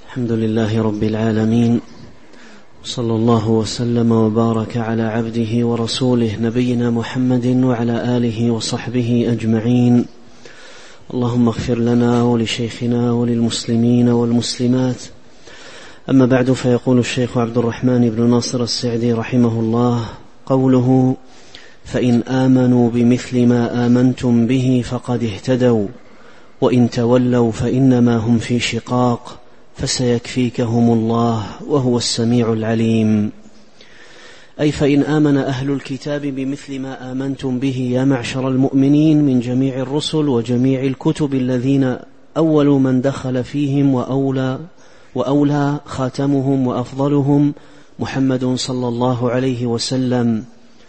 الحمد لله رب العالمين، صلى الله وسلم وبارك على عبده ورسوله نبينا محمد وعلى آله وصحبه أجمعين. اللهم اغفر لنا ولشيخنا وللمسلمين والمسلمات. أما بعد، فيقول الشيخ عبد الرحمن بن ناصر السعدي رحمه الله: قوله: فإن آمنوا بمثل ما آمنتم به فقد اهتدوا وإن تولوا فإنما هم في شقاق فسيكفيكهم الله وهو السميع العليم. أي فإن آمن أهل الكتاب بمثل ما آمنتم به يا معشر المؤمنين من جميع الرسل وجميع الكتب الذين أول من دخل فيهم وأولى خاتمهم وأفضلهم محمد صلى الله عليه وسلم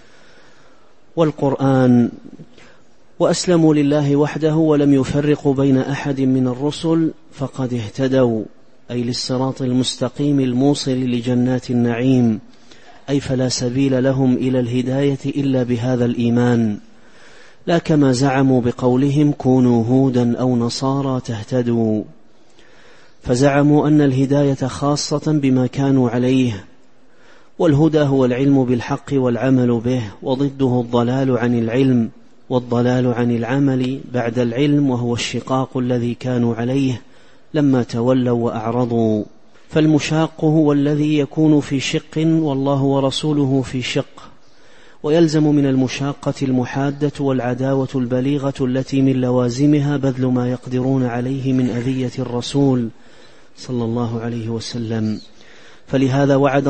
والقرآن، وأسلموا لله وحده ولم يفرقوا بين أحد من الرسل فقد اهتدوا، أي للصراط المستقيم الموصل لجنات النعيم، أي فلا سبيل لهم إلى الهداية إلا بهذا الإيمان، لا كما زعموا بقولهم كونوا هودا أو نصارى تهتدوا، فزعموا أن الهداية خاصة بما كانوا عليه، والهدى هو العلم بالحق والعمل به، وضده الضلال عن العلم والضلال عن العمل بعد العلم، وهو الشقاق الذي كانوا عليه لما تولوا وأعرضوا. فالمشاق هو الذي يكون في شق والله ورسوله في شق، ويلزم من المشاقة المحادة والعداوة البليغة التي من لوازمها بذل ما يقدرون عليه من أذية الرسول صلى الله عليه وسلم. فلهذا وعد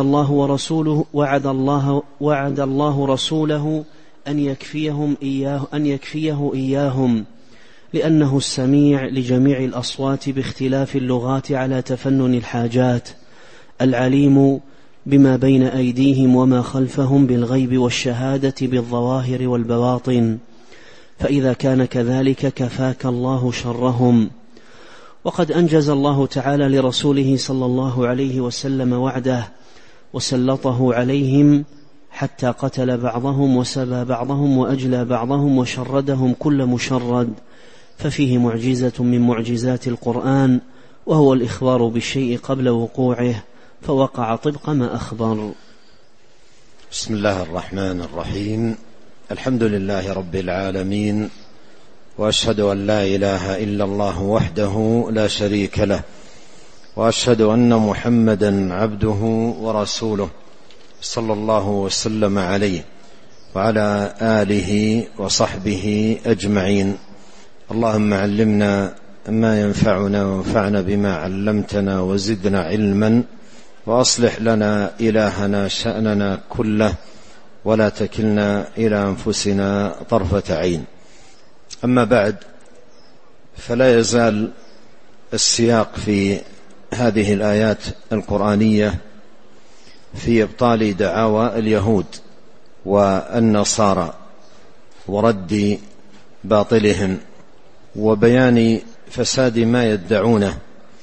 الله رسوله أن يكفيه إياهم، لأنه السميع لجميع الأصوات باختلاف اللغات على تفنن الحاجات، العليم بما بين أيديهم وما خلفهم بالغيب والشهادة بالظواهر والبواطن، فإذا كان كذلك كفاك الله شرهم. وقد أنجز الله تعالى لرسوله صلى الله عليه وسلم وعده وسلطه عليهم حتى قتل بعضهم وسبى بعضهم وأجلى بعضهم وشردهم كل مشرد، ففيه معجزة من معجزات القرآن، وهو الإخبار بالشيء قبل وقوعه، فوقع طبق ما أخبر. بسم الله الرحمن الرحيم. الحمد لله رب العالمين، وأشهد أن لا إله إلا الله وحده لا شريك له، وأشهد أن محمدا عبده ورسوله صلى الله وسلم عليه وعلى آله وصحبه أجمعين. اللهم علمنا ما ينفعنا وانفعنا بما علمتنا وزدنا علما، وأصلح لنا إلهنا شأننا كله، ولا تكلنا إلى أنفسنا طرفة عين. أما بعد، فلا يزال السياق في هذه الآيات القرآنية في إبطال دعاوى اليهود والنصارى ورد باطلهم، وبيان فساد ما يدعونه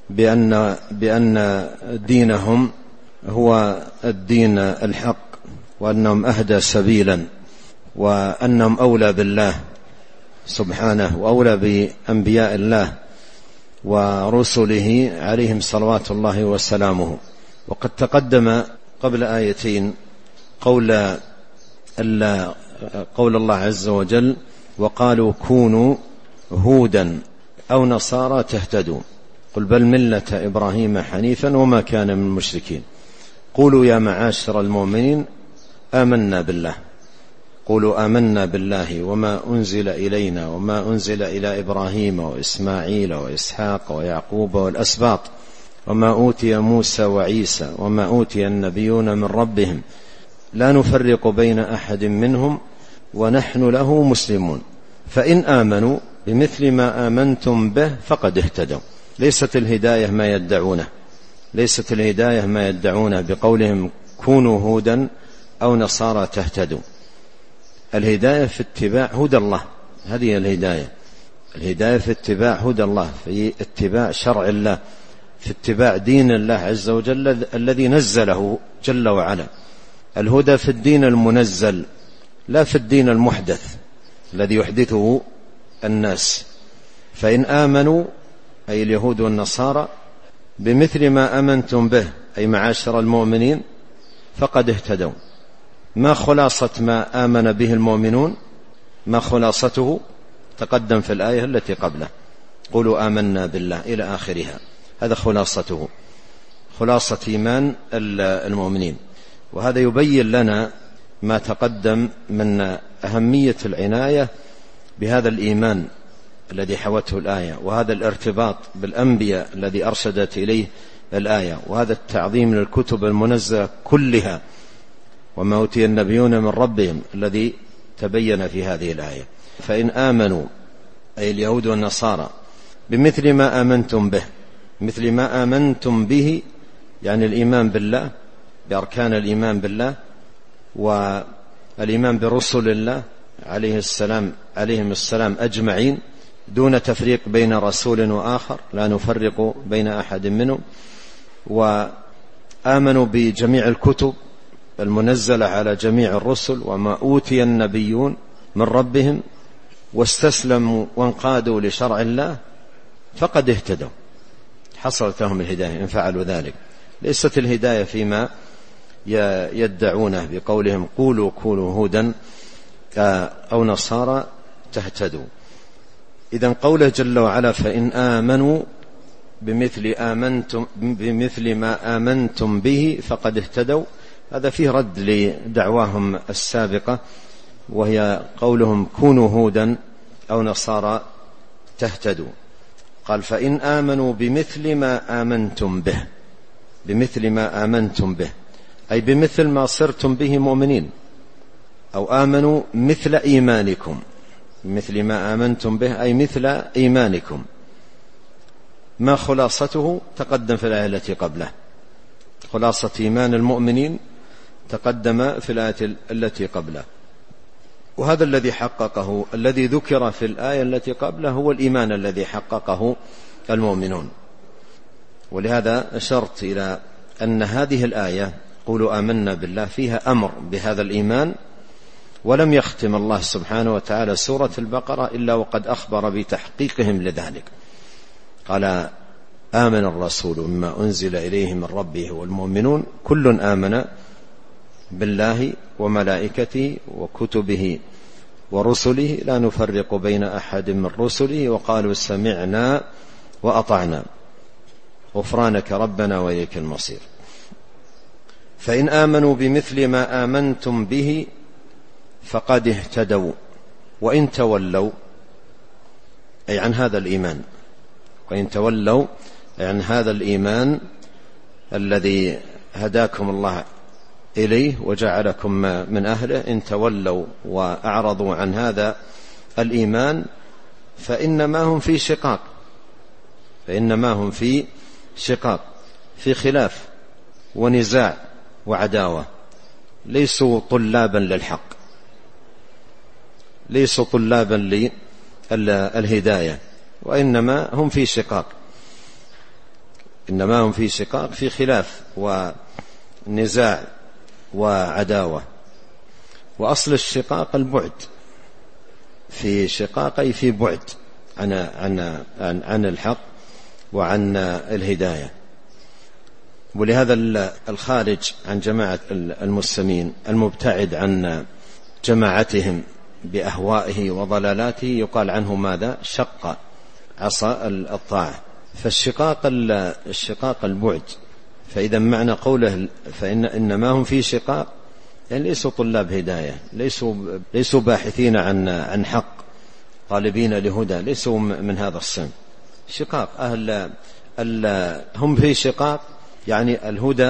بأن دينهم هو الدين الحق، وأنهم أهدى سبيلا، وأنهم أولى بالله سبحانه وأولى بأنبياء الله ورسله عليهم صلوات الله وسلامه. وقد تقدم قبل آيتين قول الله عز وجل: وقالوا كونوا هودا أو نصارى تهتدوا، قل بل ملة إبراهيم حنيفا وما كان من المشركين. قولوا يا معاشر المؤمنين آمنا بالله، قولوا آمنا بالله وما أنزل إلينا وما أنزل إلى إبراهيم وإسماعيل وإسحاق ويعقوب والأسباط وما أوتي موسى وعيسى وما أوتي النبيون من ربهم لا نفرق بين أحد منهم ونحن له مسلمون، فإن آمنوا بمثل ما آمنتم به فقد اهتدوا. ليست الهداية ما يدعونه بقولهم كونوا هودا أو نصارى تهتدوا. الهداية في اتباع هدى الله، هذه الهداية في اتباع هدى الله، في اتباع شرع الله، في اتباع دين الله عز وجل الذي نزله جل وعلا. الهدى في الدين المنزل، لا في الدين المحدث الذي يحدثه الناس. فإن آمنوا أي اليهود والنصارى بمثل ما آمنتم به أي معاشر المؤمنين فقد اهتدوا. ما خلاصة ما آمن به المؤمنون؟ ما خلاصته؟ تقدم في الآية التي قبله: قولوا آمنا بالله إلى آخرها. هذا خلاصته، خلاصة إيمان المؤمنين. وهذا يبين لنا ما تقدم من أهمية العناية بهذا الإيمان الذي حوته الآية، وهذا الارتباط بالأنبياء الذي أرشدت إليه الآية، وهذا التعظيم للكتب المنزلة كلها وما أوتي النبيون من ربهم الذي تبين في هذه الآية. فإن آمنوا أي اليهود والنصارى بمثل ما آمنتم به، مثل ما آمنتم به يعني الإيمان بالله، بأركان الإيمان بالله والإيمان برسل الله عليهم السلام أجمعين دون تفريق بين رسول وآخر، لا نفرق بين أحد منهم. وآمنوا بجميع الكتب المنزلة على جميع الرسل وما أوتي النبيون من ربهم، واستسلموا وانقادوا لشرع الله فقد اهتدوا، حصلت لهم الهداية إن فعلوا ذلك. ليست الهداية فيما يدعونه بقولهم قولوا كونوا هودا أو نصارى تهتدوا. إذن قوله جل وعلا فإن آمنوا بمثل ما آمنتم به فقد اهتدوا، هذا فيه رد لدعواهم السابقة، وهي قولهم كونوا هودا أو نصارى تهتدوا. قال فإن آمنوا بمثل ما آمنتم به، بمثل ما آمنتم به أي بمثل ما صرتم به مؤمنين، أو آمنوا مثل إيمانكم، مثل ما آمنتم به أي مثل إيمانكم. ما خلاصته؟ تقدم في الآية التي قبله، خلاصة إيمان المؤمنين تقدم في الآية التي قبله. وهذا الذي حققه، الذي ذكر في الآية التي قبله هو الإيمان الذي حققه المؤمنون. ولهذا أشرت إلى أن هذه الآية قولوا آمنا بالله فيها أمر بهذا الإيمان، ولم يختم الله سبحانه وتعالى سورة البقرة إلا وقد أخبر بتحقيقهم لذلك. قال آمن الرسول بما أنزل إليه من ربه والمؤمنون كل آمن بالله وملائكته وكتبه ورسله لا نفرق بين أحد من رسله وقالوا سمعنا وأطعنا غفرانك ربنا وإليك المصير. فإن آمنوا بمثل ما آمنتم به فقد اهتدوا، وإن تولوا أي عن هذا الإيمان، وإن تولوا أي عن هذا الإيمان الذي هداكم الله إليه وجعلكم من أهله، إن تولوا وأعرضوا عن هذا الإيمان فإنما هم في شقاق، فإنما هم في شقاق، في خلاف ونزاع وعداوة، ليسوا طلابا للحق، ليسوا طلابا للهداية، وإنما هم في شقاق، إنما هم في شقاق، في خلاف ونزاع وعداوة. وأصل الشقاق البعد، في شقاق أي في بعد عن الحق وعن الهداية. ولهذا الخارج عن جماعة المسلمين المبتعد عن جماعتهم بأهوائه وضلالاته يقال عنه ماذا؟ شق عصا الطاعة. فالشقاق البعد. فإذا معنى قوله إنما هم في شقاق يعني ليسوا طلاب هداية، ليسوا باحثين عن حق طالبين لهدى، ليسوا من هذا الصنف. شقاق هم في شقاق يعني الهدى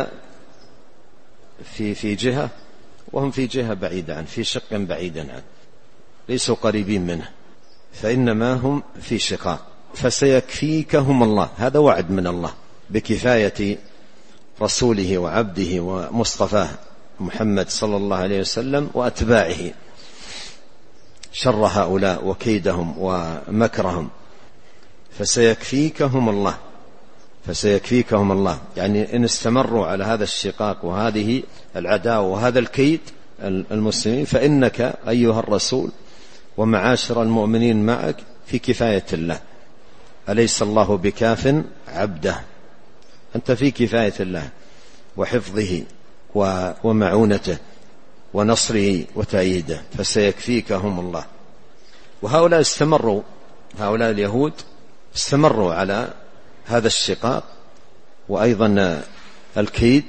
في جهة وهم في جهة بعيدة عنه، في شق بعيد عنه، ليسوا قريبين منه، فإنما هم في شقاق. فسيكفيكهم الله، هذا وعد من الله بكفاية رسوله وعبده ومصطفاه محمد صلى الله عليه وسلم وأتباعه شر هؤلاء وكيدهم ومكرهم. فسيكفيكهم الله، فسيكفيكهم الله يعني إن استمروا على هذا الشقاق وهذه العداوة وهذا الكيد المسلمين فإنك أيها الرسول ومعاشر المؤمنين معك في كفاية الله. أليس الله بكاف عبده أنت في كفاية الله وحفظه ومعونته ونصره وتأييده، فسيكفيكهم الله. وهؤلاء استمروا، هؤلاء اليهود استمروا على هذا الشقاق وأيضا الكيد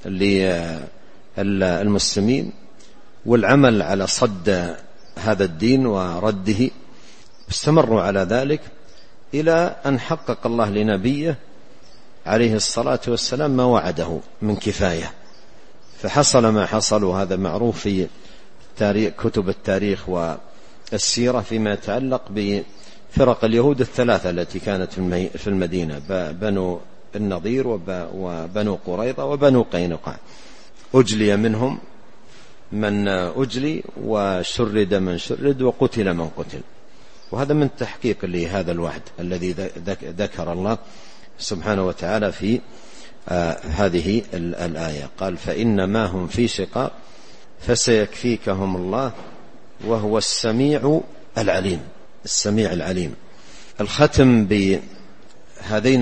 للمسلمين والعمل على صد هذا الدين ورده، استمروا على ذلك إلى أن حقق الله لنبيه عليه الصلاة والسلام ما وعده من كفاية، فحصل ما حصل. وهذا معروف في كتب التاريخ والسيرة فيما يتعلق بفرق اليهود الثلاثة التي كانت في المدينة، بنو النضير وبنو قريظة وبنو قينقاع. أجلي منهم من أجلي وشرد من شرد وقتل من قتل. وهذا من تحقيق لهذا الوعد الذي ذكر الله سبحانه وتعالى في هذه الآية. قال فإنما هم في شقاق فسيكفيكهم الله وهو السميع العليم. السميع العليم. الختم بهذين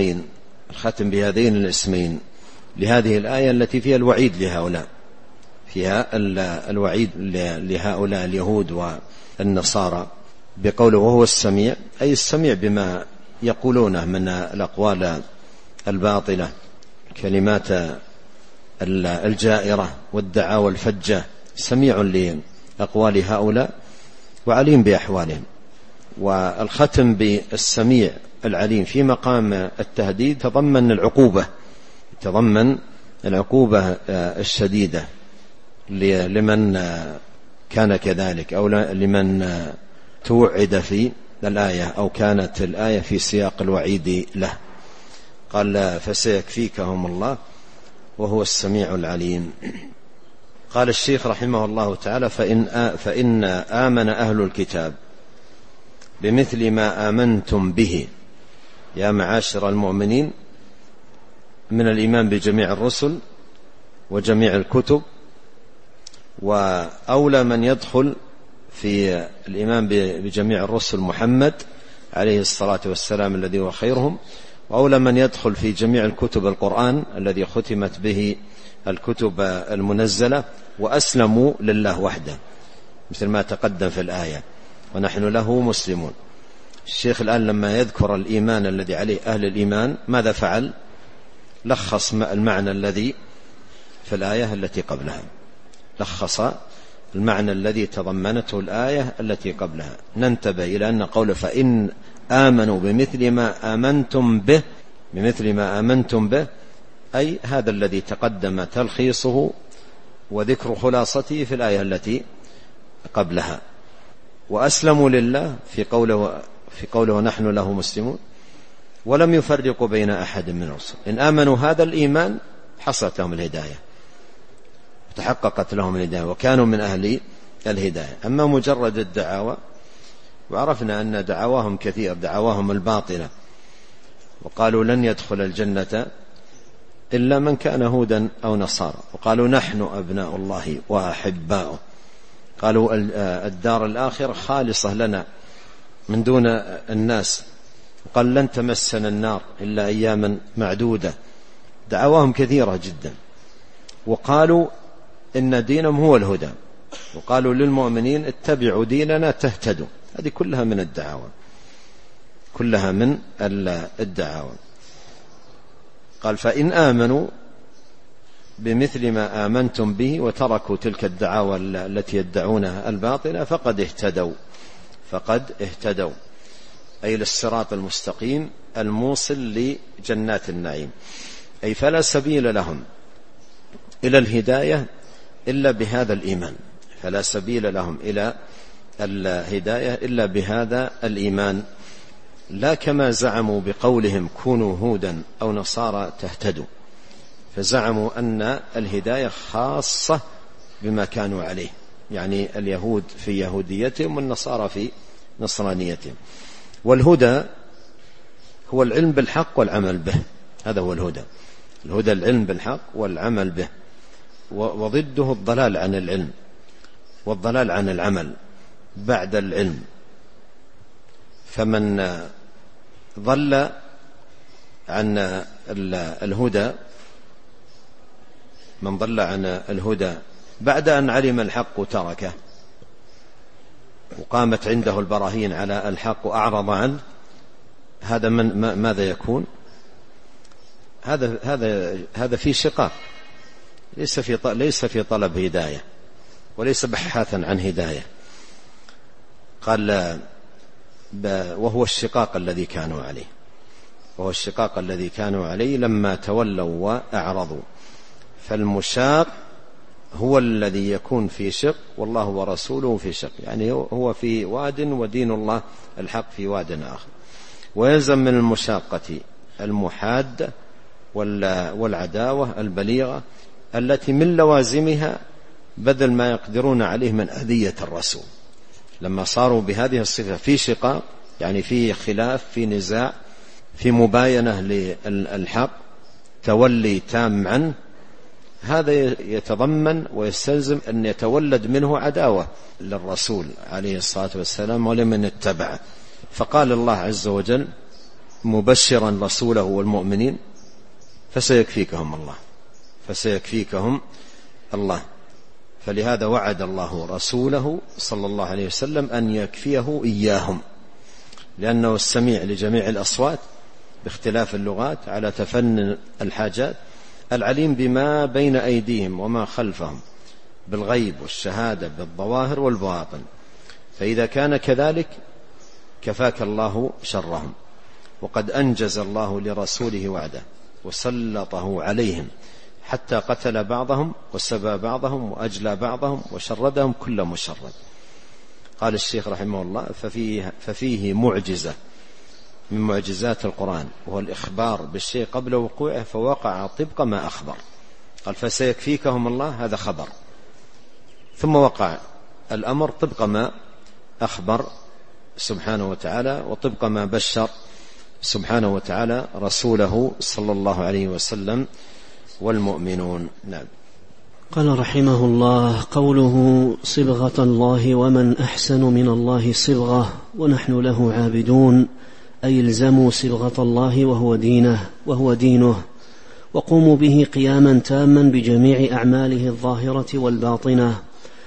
الاسمين لهذه الآية التي فيها الوعيد لهؤلاء، فيها الوعيد لهؤلاء اليهود والنصارى بقوله وهو السميع، أي السميع بما يقولونه من الأقوال الباطلة، كلمات الجائرة والدعاوى الفجة، سميع لأقوال هؤلاء وعليم بأحوالهم. والختم بالسميع العليم في مقام التهديد تضمن العقوبة الشديدة لمن كان كذلك أو لمن توعد في الآية أو كانت الآية في سياق الوعيد له. قال فسيكفيكهم الله وهو السميع العليم. قال الشيخ رحمه الله تعالى فإن آمن أهل الكتاب بمثل ما آمنتم به يا معاشر المؤمنين من الإيمان بجميع الرسل وجميع الكتب، وأولى من يدخل في الإيمان بجميع الرسل محمد عليه الصلاة والسلام الذي هو خيرهم، وأولى من يدخل في جميع الكتب القرآن الذي ختمت به الكتب المنزلة، وأسلموا لله وحده مثل ما تقدم في الآية ونحن له مسلمون. الشيخ الآن لما يذكر الإيمان الذي عليه أهل الإيمان ماذا فعل؟ لخص المعنى الذي في الآية التي قبلها، لخص المعنى الذي تضمنته الآية التي قبلها. ننتبه إلى أن قول فإن آمنوا بمثل ما آمنتم به أي هذا الذي تقدم تلخيصه وذكر خلاصته في الآية التي قبلها. وأسلموا لله في قوله نحن له مسلمون، ولم يفرقوا بين أحد من الرسل. إن آمنوا هذا الإيمان حصلت لهم الهداية، تحققت لهم الهداية وكانوا من أهل الهداية. أما مجرد الدعاوى، وعرفنا أن دعواهم كثير، دعواهم الباطلة، وقالوا لن يدخل الجنة إلا من كان هودا أو نصارى، وقالوا نحن أبناء الله وأحباؤه، قالوا الدار الآخرة خالصة لنا من دون الناس، وقال لن تمسنا النار إلا أياما معدودة. دعواهم كثيرة جدا. وقالوا إن دينهم هو الهدى، وقالوا للمؤمنين اتبعوا ديننا تهتدوا. هذه كلها من الدعاوى، كلها من الدعاوى. قال فإن آمنوا بمثل ما آمنتم به وتركوا تلك الدعاوى التي يدعونها الباطلة فقد اهتدوا أي للصراط المستقيم الموصل لجنات النعيم. أي فلا سبيل لهم إلى الهداية إلا بهذا الإيمان، فلا سبيل لهم إلى الهداية إلا بهذا الإيمان، لا كما زعموا بقولهم كونوا هودا أو نصارى تهتدوا، فزعموا أن الهداية خاصة بما كانوا عليه، يعني اليهود في يهوديتهم والنصارى في نصرانيتهم. والهدى هو العلم بالحق والعمل به، هذا هو الهدى. الهدى العلم بالحق والعمل به، وضده الضلال عن العلم والضلال عن العمل بعد العلم. فمن ضل عن الهدى، من ضل عن الهدى بعد أن علم الحق تركه، وقامت عنده البراهين على الحق وأعرض عنه، هذا ماذا يكون؟ هذا في شقاق، ليس في طلب هداية، وليس بحثا عن هداية. قال وهو الشقاق الذي كانوا عليه لما تولوا وأعرضوا. فالمشاق هو الذي يكون في شق، والله ورسوله في شق، يعني هو في واد ودين الله الحق في واد آخر. ويلزم من المشاقة المحادة والعداوة البليغة التي من لوازمها بذل ما يقدرون عليه من أذية الرسول. لما صاروا بهذه الصفة في شقاق، يعني في خلاف، في نزاع، في مباينة للحق، تولي تام عنه، هذا يتضمن ويستلزم أن يتولد منه عداوة للرسول عليه الصلاة والسلام ولمن اتبعه. فقال الله عز وجل مبشرا رسوله والمؤمنين فسيكفيكهم الله. فلهذا وعد الله رسوله صلى الله عليه وسلم أن يكفيه إياهم، لأنه السميع لجميع الأصوات باختلاف اللغات على تفنن الحاجات، العليم بما بين أيديهم وما خلفهم بالغيب والشهادة بالظواهر والبواطن. فإذا كان كذلك كفاك الله شرهم. وقد أنجز الله لرسوله وعده وسلطه عليهم حتى قتل بعضهم وسبى بعضهم وأجلى بعضهم وشردهم كل مشرد. قال الشيخ رحمه الله ففيه معجزة من معجزات القرآن، وهو الإخبار بالشيء قبل وقوعه فوقع طبق ما أخبر. قال فسيكفيكهم الله، هذا خبر، ثم وقع الأمر طبق ما أخبر سبحانه وتعالى وطبق ما بشر سبحانه وتعالى رسوله صلى الله عليه وسلم والمؤمنون. نعم. قال رحمه الله: قوله صبغة الله ومن أحسن من الله صبغة ونحن له عابدون، أي الزموا صبغة الله وهو دينه وقوموا به قياما تاما بجميع أعماله الظاهرة والباطنة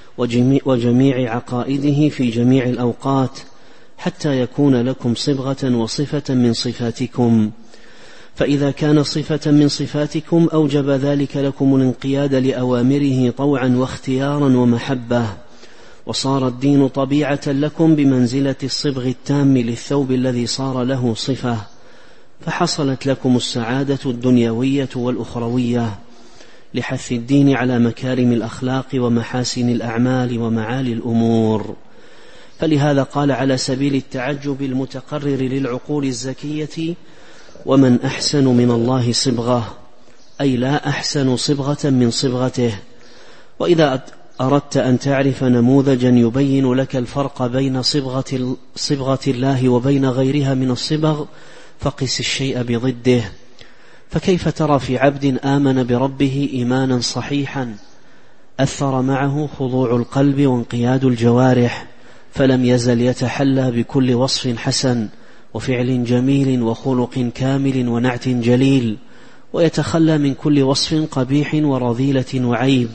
وجميع عقائده في جميع الأوقات، حتى يكون لكم صبغة وصفة من صفاتكم. فإذا كان صفة من صفاتكم أوجب ذلك لكم الانقياد لأوامره طوعا واختيارا ومحبة، وصار الدين طبيعة لكم بمنزلة الصبغ التام للثوب الذي صار له صفة، فحصلت لكم السعادة الدنيوية والأخروية لحث الدين على مكارم الأخلاق ومحاسن الأعمال ومعالي الأمور. فلهذا قال على سبيل التعجب المتقرر للعقول الزكية: ومن أحسن من الله صبغة، أي لا أحسن صبغة من صبغته. وإذا أردت أن تعرف نموذجا يبين لك الفرق بين صبغة الله وبين غيرها من الصبغ فقس الشيء بضده. فكيف ترى في عبد آمن بربه إيمانا صحيحا أثر معه خضوع القلب وانقياد الجوارح، فلم يزل يتحلى بكل وصف حسن وفعل جميل وخلق كامل ونعت جليل، ويتخلى من كل وصف قبيح ورذيلة وعيب،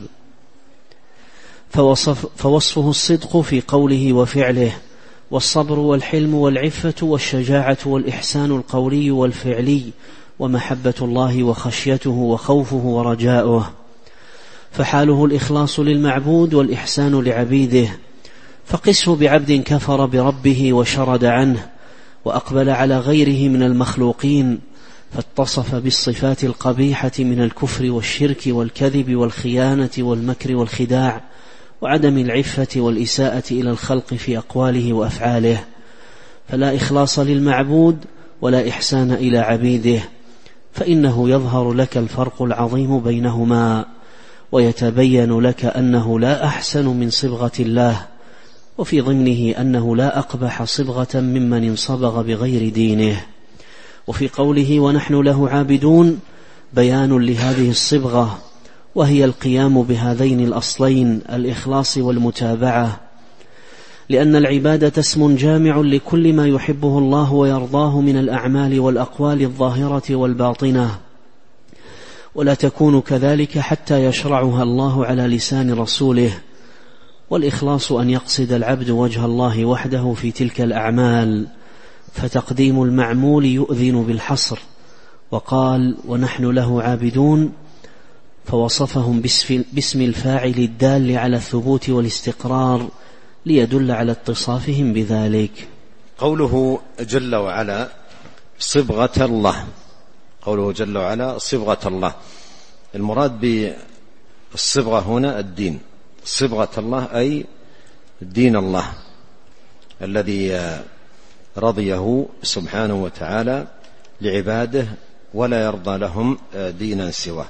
فوصفه الصدق في قوله وفعله، والصبر والحلم والعفة والشجاعة والإحسان القولي والفعلي، ومحبة الله وخشيته وخوفه ورجاؤه. فحاله الإخلاص للمعبود والإحسان لعبيده. فقسه بعبد كفر بربه وشرد عنه وأقبل على غيره من المخلوقين، فاتصف بالصفات القبيحة من الكفر والشرك والكذب والخيانة والمكر والخداع وعدم العفة والإساءة إلى الخلق في أقواله وأفعاله. فلا إخلاص للمعبود ولا إحسان إلى عبيده، فإنه يظهر لك الفرق العظيم بينهما، ويتبين لك أنه لا أحسن من صبغة الله، وفي ضمنه أنه لا أقبح صبغة ممن انصبغ بغير دينه. وفي قوله ونحن له عابدون بيان لهذه الصبغة، وهي القيام بهذين الأصلين الإخلاص والمتابعة، لأن العبادة اسم جامع لكل ما يحبه الله ويرضاه من الأعمال والأقوال الظاهرة والباطنة، ولا تكون كذلك حتى يشرعها الله على لسان رسوله. والإخلاص أن يقصد العبد وجه الله وحده في تلك الأعمال، فتقديم المعمول يؤذن بالحصر. وقال: ونحن له عابدون، فوصفهم باسم الفاعل الدال على الثبوت والاستقرار ليدل على اتصافهم بذلك. قوله جل وعلا صبغة الله، قوله جل وعلا صبغة الله، المراد بالصبغة هنا الدين. صبغة الله أي دين الله الذي رضيه سبحانه وتعالى لعباده ولا يرضى لهم دينا سواه.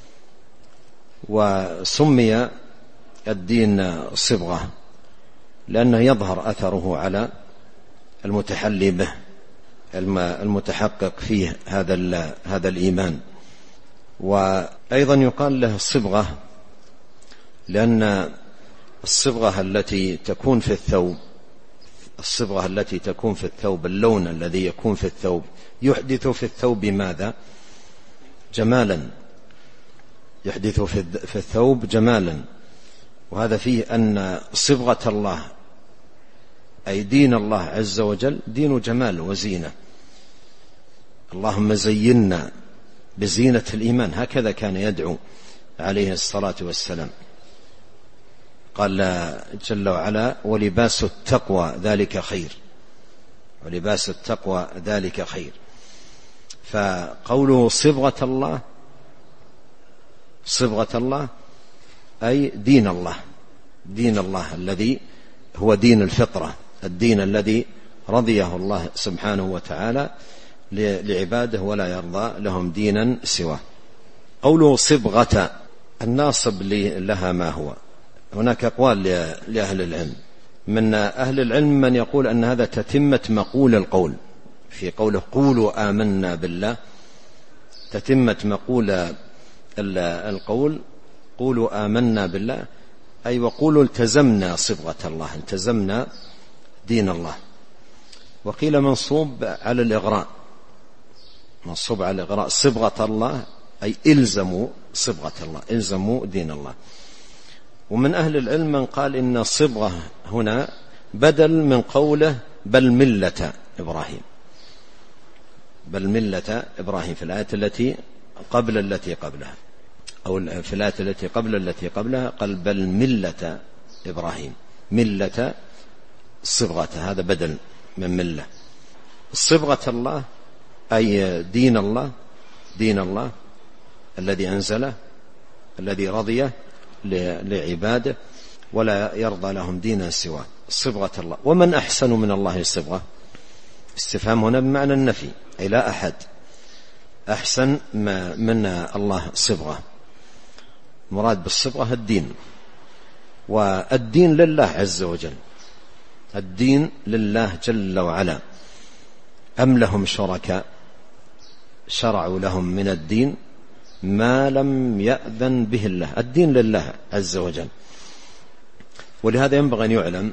وسمي الدين صبغة لأنه يظهر أثره على المتحلي به، المتحقق فيه هذا الإيمان. وأيضا يقال له صبغة لأن الصبغة التي تكون في الثوب، الصبغة التي تكون في الثوب، اللون الذي يكون في الثوب يحدث في الثوب ماذا؟ جمالا، يحدث في الثوب جمالا. وهذا فيه أن صبغة الله أي دين الله عز وجل دين جمال وزينة. اللهم زينا بزينة الإيمان، هكذا كان يدعو عليه الصلاة والسلام. قال جل وعلا: ولباس التقوى ذلك خير، ولباس التقوى ذلك خير. فقوله صبغة الله، صبغة الله أي دين الله، دين الله الذي هو دين الفطرة، الدين الذي رضيه الله سبحانه وتعالى لعباده ولا يرضى لهم دينا سواه. قوله صبغة، الناصب لها ما هو؟ هناك أقوال لأهل العلم. من أهل العلم من يقول أن هذا تتمة مقول القول، في قوله قولوا آمنا بالله، تتمة مقول القول قولوا آمنا بالله، أي وقولوا التزمنا صبغة الله، التزمنا دين الله. وقيل منصوب على الإغراء، منصوب على الإغراء، صبغة الله أي إلزموا صبغة الله، إلزموا دين الله. ومن أهل العلم من قال إن الصبغة هنا بدل من قوله بل ملة إبراهيم، بل ملة إبراهيم في الآية التي قبل التي قبلها، أو في الآية التي قبل التي قبلها قال بل ملة إبراهيم، ملة صبغة، هذا بدل من ملة. صبغة الله أي دين الله، دين الله الذي أنزله، الذي رضيه لعباده ولا يرضى لهم دينا سواه، صبغة الله. ومن أحسن من الله صبغة؟ استفهام هنا بمعنى النفي، أي لا أحد أحسن من الله صبغة. مراد بالصبغة الدين، والدين لله عز وجل، الدين لله جل وعلا. أم لهم شركاء شرعوا لهم من الدين ما لم يأذن به الله، الدين لله عز وجل. ولهذا ينبغي أن يعلم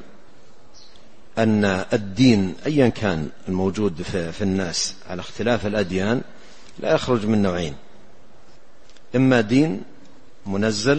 أن الدين أيا كان الموجود في الناس على اختلاف الأديان لا يخرج من نوعين: إما دين منزل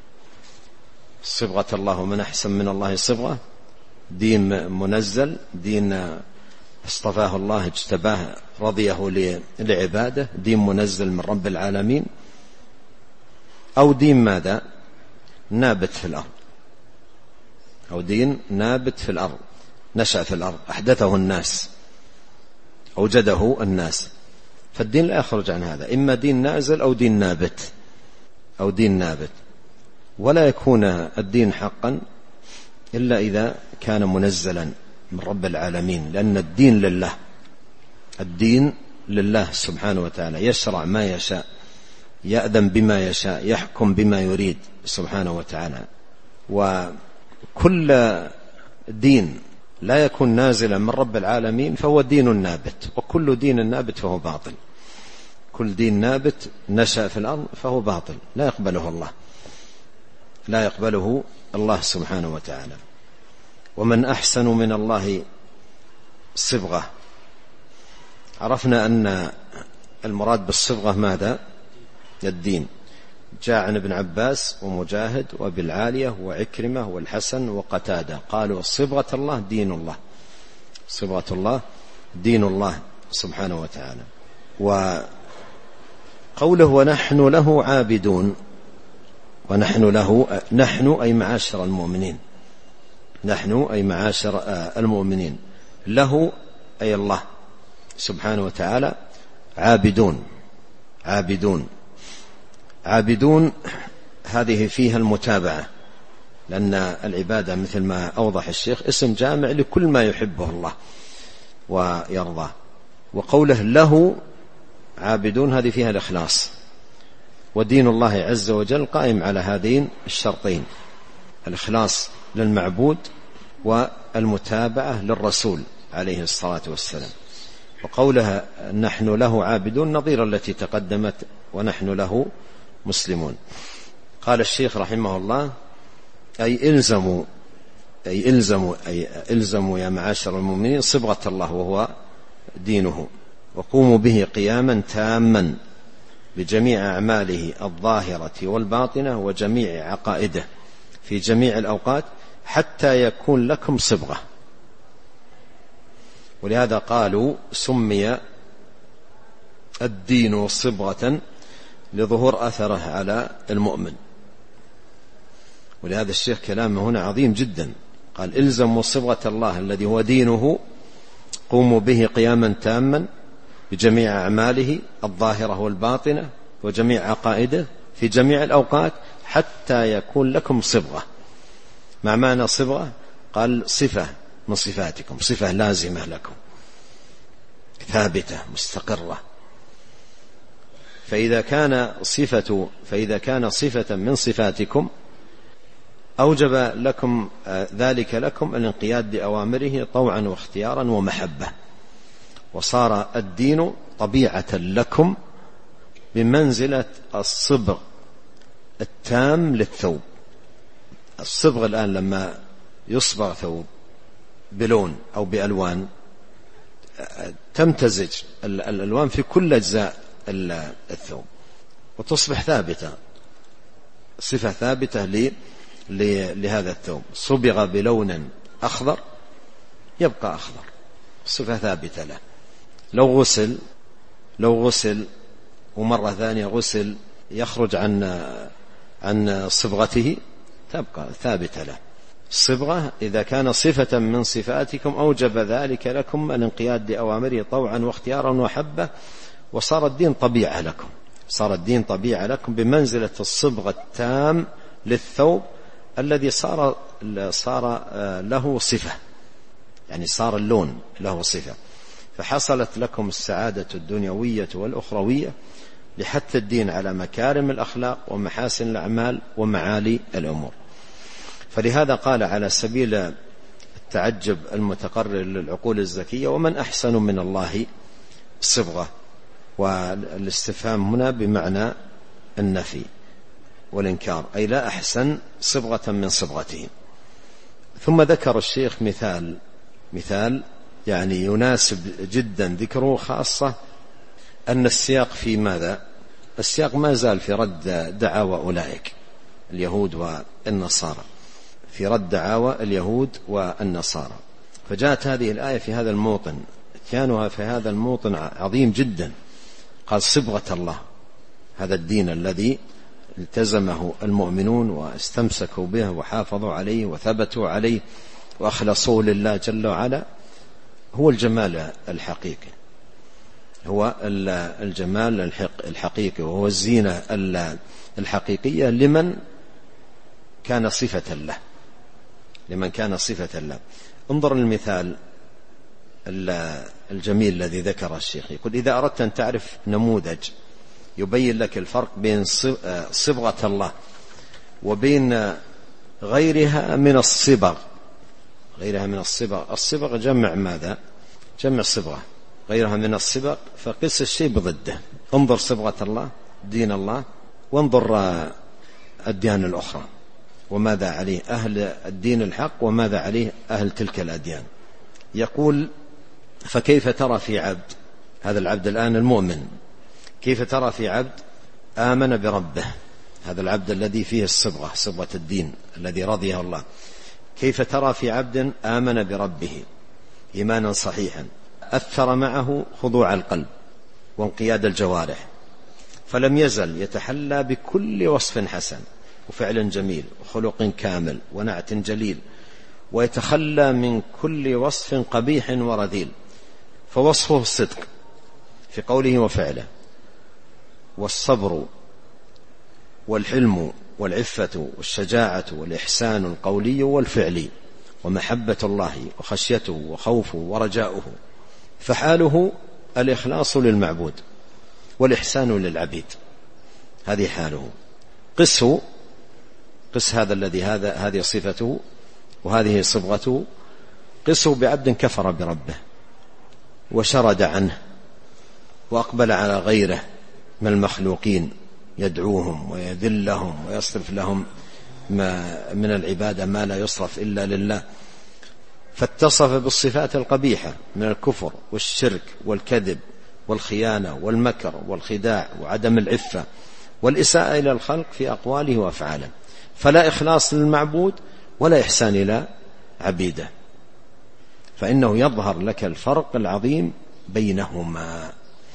صبغة الله ومن أحسن من الله صبغة، دين منزل، دين اصطفاه الله اجتباه رضيه لعباده، دين منزل من رب العالمين، أو دين ماذا؟ نابت في الأرض، أو دين نابت في الأرض، نشأ في الأرض، أحدثه الناس، أوجده الناس. فالدين لا يخرج عن هذا، إما دين نازل أو دين نابت، أو دين نابت. ولا يكون الدين حقا إلا إذا كان منزلا من رب العالمين، لأن الدين لله، الدين لله سبحانه وتعالى، يشرع ما يشاء، يأذن بما يشاء، يحكم بما يريد سبحانه وتعالى. وكل دين لا يكون نازلا من رب العالمين فهو دين نابت، وكل دين نابت فهو باطل. كل دين نابت نشأ في الأرض فهو باطل، لا يقبله الله، لا يقبله الله سبحانه وتعالى. ومن أحسن من الله صبغة. عرفنا أن المراد بالصبغة ماذا؟ الدين. جاء عن ابن عباس ومجاهد وابي العالية وعكرمة والحسن وقتادة قالوا صبغة الله دين الله، صبغة الله دين الله سبحانه وتعالى. وقوله ونحن له عابدون، ونحن له، نحن أي معاشر المؤمنين، نحن أي معاشر المؤمنين، له أي الله سبحانه وتعالى، عابدون. عابدون عابدون هذه فيها المتابعة، لأن العبادة مثل ما أوضح الشيخ اسم جامع لكل ما يحبه الله ويرضاه. وقوله له عابدون هذه فيها الإخلاص، ودين الله عز وجل قائم على هذين الشرطين، الإخلاص للمعبود والمتابعة للرسول عليه الصلاة والسلام. وقولها نحن له عابدون نظير التي تقدمت ونحن له مسلمون. قال الشيخ رحمه الله أي إلزموا يا معاشر المؤمنين صبغة الله وهو دينه، وقوموا به قياما تاما بجميع أعماله الظاهرة والباطنة وجميع عقائده في جميع الأوقات حتى يكون لكم صبغة. ولهذا قالوا سمي الدين صبغة لظهور أثره على المؤمن. ولهذا الشيخ كلامه هنا عظيم جدا، قال إلزموا صبغة الله الذي هو دينه، قوموا به قياما تاما بجميع أعماله الظاهرة والباطنة وجميع عقائده في جميع الأوقات حتى يكون لكم صبغة. مع معنى صبغة قال صفة من صفاتكم، صفة لازمة لكم ثابتة مستقرة. فإذا كان صفة من صفاتكم أوجب لكم ذلك لكم الانقياد لأوامره طوعا واختيارا ومحبة، وصار الدين طبيعة لكم بمنزلة الصبغ التام للثوب. الصبغ الآن لما يصبغ ثوب بلون أو بألوان تمتزج الألوان في كل أجزاء الثوب وتصبح ثابتة، صفة ثابتة لهذا الثوب. صبغ بلون أخضر يبقى أخضر، صفة ثابتة له. لو غسل ومرة ثانية غسل يخرج عن صبغته تبقى ثابتة له. الصبغة إذا كان صفة من صفاتكم أوجب ذلك لكم الانقياد لأوامره طوعا واختيارا وحبة، وصار الدين طبيعة لكم، صار الدين طبيعة لكم بمنزلة الصبغة التام للثوب الذي صار له صفة، يعني صار اللون له صفة. فحصلت لكم السعادة الدنيوية والأخروية لحث الدين على مكارم الأخلاق ومحاسن الأعمال ومعالي الأمور. فلهذا قال على سبيل التعجب المتقرر للعقول الزكية ومن أحسن من الله صبغة، والاستفهام هنا بمعنى النفي والإنكار، أي لا أحسن صبغة من صبغته. ثم ذكر الشيخ مثال يعني يناسب جدا ذكره، خاصة أن السياق في ماذا؟ السياق ما زال في رد دعاوى أولئك اليهود والنصارى، في رد دعاوى اليهود والنصارى. فجاءت هذه الآية في هذا الموطن، اتيانها في هذا الموطن عظيم جدا. قال صبغة الله، هذا الدين الذي التزمه المؤمنون واستمسكوا به وحافظوا عليه وثبتوا عليه وأخلصوا لله جل وعلا، هو الجمال الحقيقي، هو الجمال الحقيقي، وهو الزينة الحقيقية لمن كان صفة له، لمن كان صفة له. انظر المثال الجميل الذي ذكر الشيخ، يقول إذا أردت أن تعرف نموذج يبين لك الفرق بين صبغة الله وبين غيرها من الصبغ، غيرها من الصبغ، الصبغ جمع ماذا؟ جمع صبغة، غيرها من الصبغ فقس الشيء بضده. انظر صبغة الله دين الله، وانظر الديانة الأخرى، وماذا عليه أهل الدين الحق وماذا عليه أهل تلك الأديان. يقول: فكيف ترى في عبد، هذا العبد الآن المؤمن، كيف ترى في عبد آمن بربه، هذا العبد الذي فيه الصبغة، صبغة الدين الذي رضيه الله، كيف ترى في عبد آمن بربه إيمانا صحيحا أثر معه خضوع القلب وانقياد الجوارح، فلم يزل يتحلى بكل وصف حسن وفعل جميل وخلق كامل ونعت جليل، ويتخلى من كل وصف قبيح ورذيل، فوصفه الصدق في قوله وفعله، والصبر والحلم والعفة والشجاعة والإحسان القولي والفعلي، ومحبة الله وخشيته وخوفه ورجاؤه، فحاله الإخلاص للمعبود والإحسان للعبيد، هذه حاله. قس هذا الذي هذه صفته وهذه صبغته، قسه بعبد كفر بربه وشرد عنه وأقبل على غيره من المخلوقين يدعوهم ويذلهم ويصرف لهم من العبادة ما لا يصرف إلا لله، فاتصف بالصفات القبيحة من الكفر والشرك والكذب والخيانة والمكر والخداع وعدم العفة والإساءة إلى الخلق في أقواله وأفعاله، فلا إخلاص للمعبود ولا إحسان إلى عبيده، فإنه يظهر لك الفرق العظيم بينهما.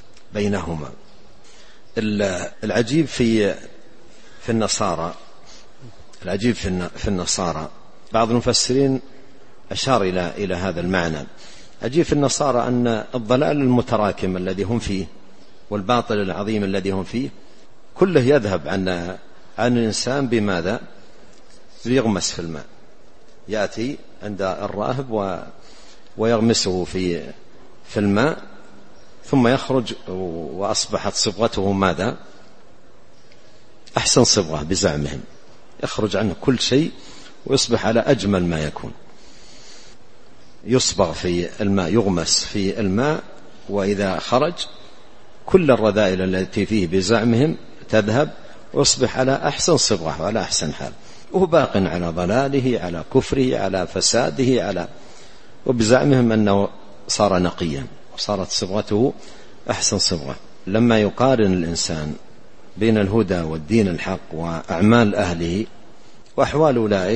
العجيب في النصارى بعض المفسرين أشار إلى هذا المعنى. عجيب في النصارى أن الضلال المتراكم الذي هم فيه والباطل العظيم الذي هم فيه كله يذهب عن الإنسان بماذا؟ يغمس في الماء، يأتي عند الراهب ويغمسه في الماء ثم يخرج وأصبحت صبغته ماذا؟ أحسن صبغة بزعمهم، يخرج عنه كل شيء ويصبح على أجمل ما يكون. يصبغ في الماء، يغمس في الماء، وإذا خرج كل الرذائل التي فيه بزعمهم تذهب ويصبح على أحسن صبغة وعلى أحسن حال، وهو باق على ضلاله، على كفره، على فساده، وبزعمهم أنه صار نقيا وصارت صبغته أحسن صبغة. لما يقارن الإنسان بين الهدى والدين الحق وأعمال أهله وأحوال أولئك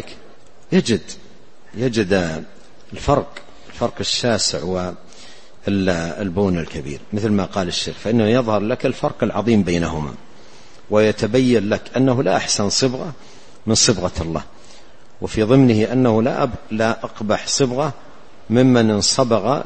يجد الفرق الشاسع والبون الكبير، مثل ما قال الشيخ، فإنه يظهر لك الفرق العظيم بينهما، ويتبين لك أنه لا أحسن صبغة من صبغة الله، وفي ضمنه أنه لا أقبح صبغة ممن انصبغ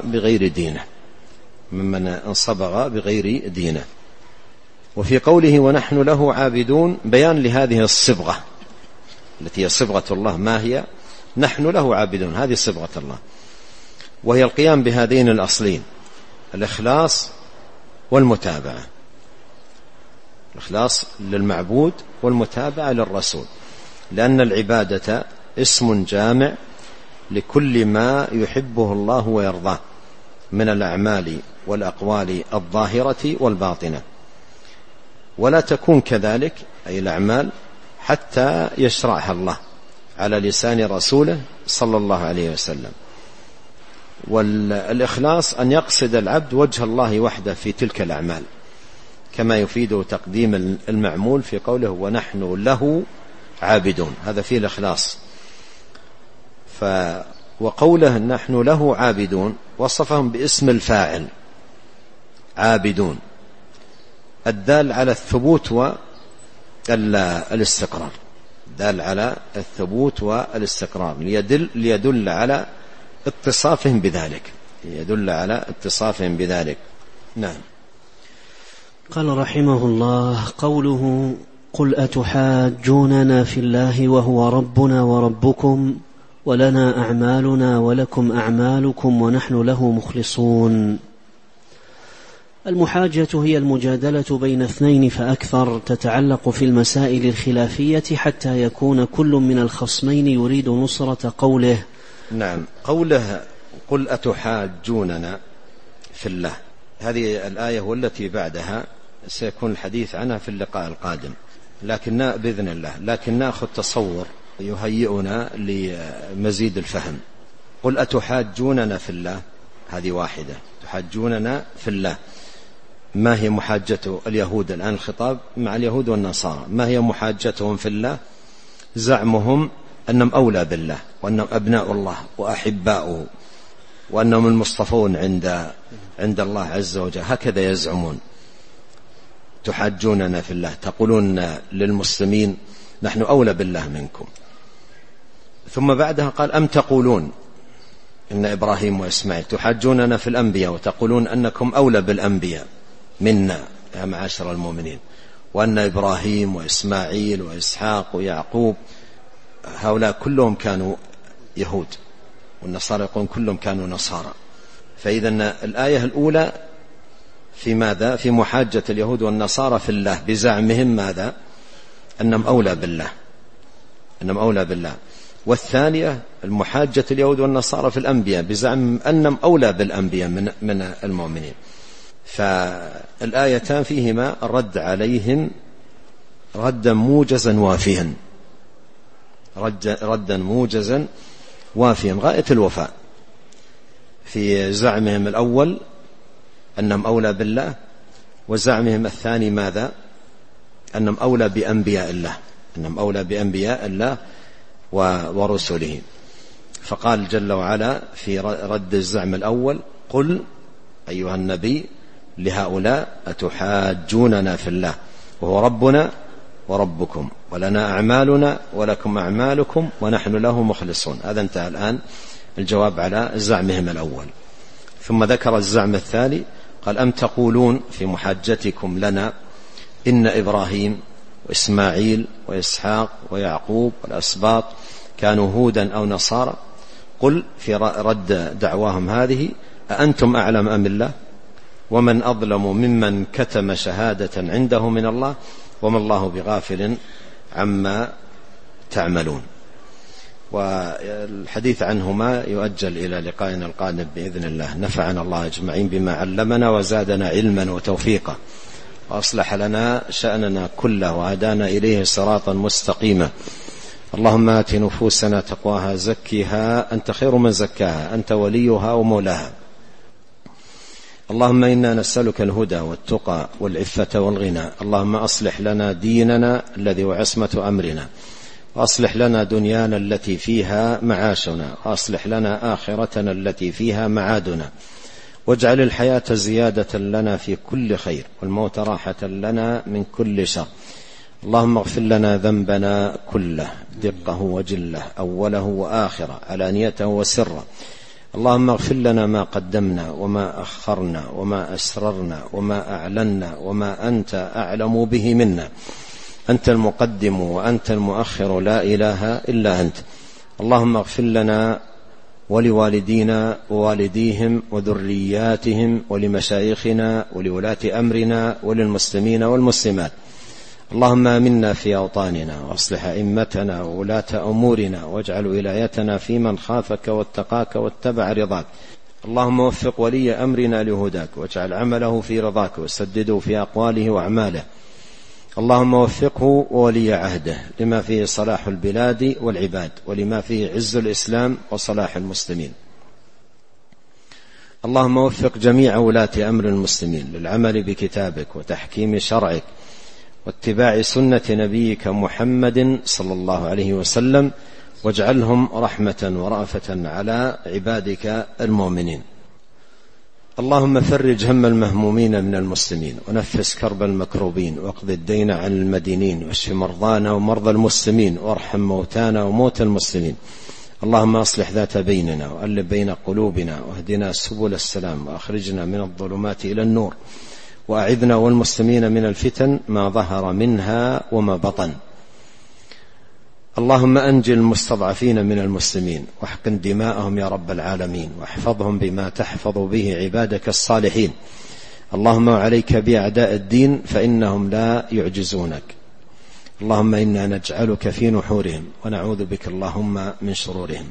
بغير دينه. وفي قوله ونحن له عابدون بيان لهذه الصبغة التي هي صبغة الله. ما هي؟ نحن له عابدون، هذه صبغة الله، وهي القيام بهذين الأصلين: الإخلاص والمتابعة، الإخلاص للمعبود والمتابعة للرسول، لأن العبادة اسم جامع لكل ما يحبه الله ويرضاه من الأعمال والأقوال الظاهرة والباطنة، ولا تكون كذلك أي الأعمال حتى يشرعها الله على لسان رسوله صلى الله عليه وسلم. والإخلاص أن يقصد العبد وجه الله وحده في تلك الأعمال، كما يفيده تقديم المعمول في قوله ونحن له عابدون، هذا فيه الإخلاص. وقوله نحن له عابدون وصفهم باسم الفاعل عابدون الدال على الثبوت والاستقرار، دال على الثبوت والاستقرار، ليدل على اتصافهم بذلك، نعم. قال رحمه الله: قوله قل أتحاجوننا في الله وهو ربنا وربكم ولنا أعمالنا ولكم أعمالكم ونحن له مخلصون. المحاجة هي المجادلة بين اثنين فأكثر، تتعلق في المسائل الخلافية حتى يكون كل من الخصمين يريد نصرة قوله. نعم، قوله قل أتحاجوننا في الله، هذه الآية والتي بعدها سيكون الحديث عنها في اللقاء القادم، لكن بإذن الله، لكن نأخذ تصور يهيئنا لمزيد الفهم. قل أتحاجوننا في الله، هذه واحدة، تحاجوننا في الله. ما هي محاجة اليهود؟ الآن الخطاب مع اليهود والنصارى. ما هي محاجتهم في الله؟ زعمهم أنهم أولى بالله، وأنهم أبناء الله وأحباؤه، وأنهم المصطفون عند الله عز وجل. هكذا يزعمون. تحاجوننا في الله، تقولون للمسلمين نحن أولى بالله منكم. ثم بعدها قال أم تقولون إن إبراهيم وإسماعيل، تحاجوننا في الأنبياء وتقولون أنكم أولى بالأنبياء منا يا معاشر المؤمنين، وأن إبراهيم وإسماعيل وإسحاق ويعقوب هؤلاء كلهم كانوا يهود، والنصارى يقولون كلهم كانوا نصارى. فإذا الآية الأولى في ماذا؟ في محاجة اليهود والنصارى في الله بزعمهم ماذا؟ أنهم أولى بالله، أنهم أولى بالله. والثانية المحاجة اليهود والنصارى في الأنبياء بزعم أنهم أولى بالأنبياء من المؤمنين. فالآيتان فيهما الرد عليهم ردا موجزا وافيا، ردا موجزا وافيا غاية الوفاء في زعمهم الأول أنهم أولى بالله، وزعمهم الثاني ماذا؟ أنهم أولى بأنبياء الله، أنهم أولى بأنبياء الله ورسله. فقال جل وعلا في رد الزعم الأول قل أيها النبي لهؤلاء أتحاجوننا في الله وهو ربنا وربكم ولنا أعمالنا ولكم أعمالكم ونحن له مخلصون. هذا انتهى الآن الجواب على زعمهم الأول. ثم ذكر الزعم الثاني قال أم تقولون في محاجتكم لنا إن إبراهيم وإسماعيل وإسحاق ويعقوب والأسباط كانوا هودا أو نصارى. قل في رد دعواهم هذه أأنتم أعلم أم الله ومن أظلم ممن كتم شهادة عنده من الله وما الله بغافل عما تعملون. والحديث عنهما يؤجل إلى لقائنا القادم بإذن الله. نفعنا الله أجمعين بما علمنا وزادنا علما وتوفيقا وأصلح لنا شأننا كله وهدانا إليه صراطا مستقيما. اللهم آت نفوسنا تقواها زكها أنت خير من زكاها أنت وليها ومولاها. اللهم إنا نسألك الهدى والتقى والعفة والغنى. اللهم أصلح لنا ديننا الذي هو عصمة أمرنا، وأصلح لنا دنيانا التي فيها معاشنا، وأصلح لنا آخرتنا التي فيها معادنا، واجعل الحياة زيادة لنا في كل خير والموت راحة لنا من كل شر. اللهم اغفر لنا ذنبنا كله دقه وجله أوله وآخره علانيته وسره. اللهم اغفر لنا ما قدمنا وما أخرنا وما أسررنا وما أعلنا وما أنت أعلم به منا. أنت المقدم وأنت المؤخر لا إله إلا أنت. اللهم اغفر لنا ولوالدينا ووالديهم وذرياتهم ولمشايخنا ولولاة أمرنا وللمسلمين والمسلمات. اللهم آمنا في أوطاننا وأصلح أئمتنا وولاة أمورنا واجعل ولايتنا في من خافك واتقاك واتبع رضاك. اللهم وفق ولي أمرنا لهداك واجعل عمله في رضاك وسدده في أقواله وأعماله. اللهم وفقه وولي عهده لما فيه صلاح البلاد والعباد ولما فيه عز الإسلام وصلاح المسلمين. اللهم وفق جميع ولاة أمر المسلمين للعمل بكتابك وتحكيم شرعك واتباع سنة نبيك محمد صلى الله عليه وسلم، واجعلهم رحمة ورأفة على عبادك المؤمنين. اللهم فرج هم المهمومين من المسلمين ونفس كرب المكروبين واقض الدين عن المدينين واشف مرضانا ومرضى المسلمين وارحم موتانا وموتى المسلمين. اللهم أصلح ذات بيننا وألف بين قلوبنا واهدنا سبل السلام وأخرجنا من الظلمات إلى النور وأعذنا والمسلمين من الفتن ما ظهر منها وما بطن. اللهم أنجي المستضعفين من المسلمين واحقن دماءهم يا رب العالمين واحفظهم بما تحفظ به عبادك الصالحين. اللهم عليك بأعداء الدين فإنهم لا يعجزونك. اللهم إنا نجعلك في نحورهم ونعوذ بك اللهم من شرورهم.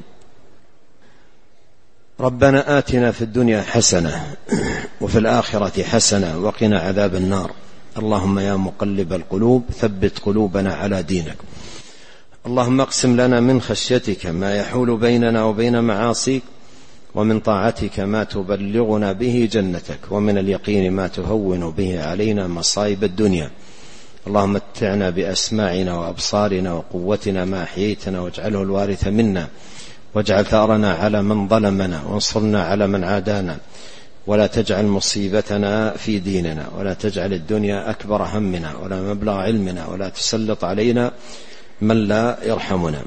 ربنا آتنا في الدنيا حسنة وفي الآخرة حسنة وقنا عذاب النار. اللهم يا مقلب القلوب ثبت قلوبنا على دينك. اللهم اقسم لنا من خشيتك ما يحول بيننا وبين معاصيك، ومن طاعتك ما تبلغنا به جنتك، ومن اليقين ما تهون به علينا مصائب الدنيا. اللهم متعنا بأسماعنا وأبصارنا وقوتنا ما أحييتنا، واجعله الوارث منا، واجعل ثأرنا على من ظلمنا، وانصرنا على من عادانا، ولا تجعل مصيبتنا في ديننا، ولا تجعل الدنيا أكبر همنا ولا مبلغ علمنا، ولا تسلط علينا من لا يرحمنا.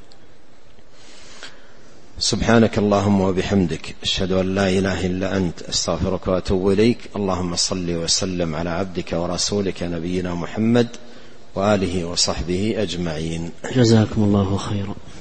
سبحانك اللهم وبحمدك، أشهد أن لا إله إلا أنت، أستغفرك وأتوب إليك. اللهم صل وسلم على عبدك ورسولك نبينا محمد وآله وصحبه أجمعين. جزاكم الله خيرا.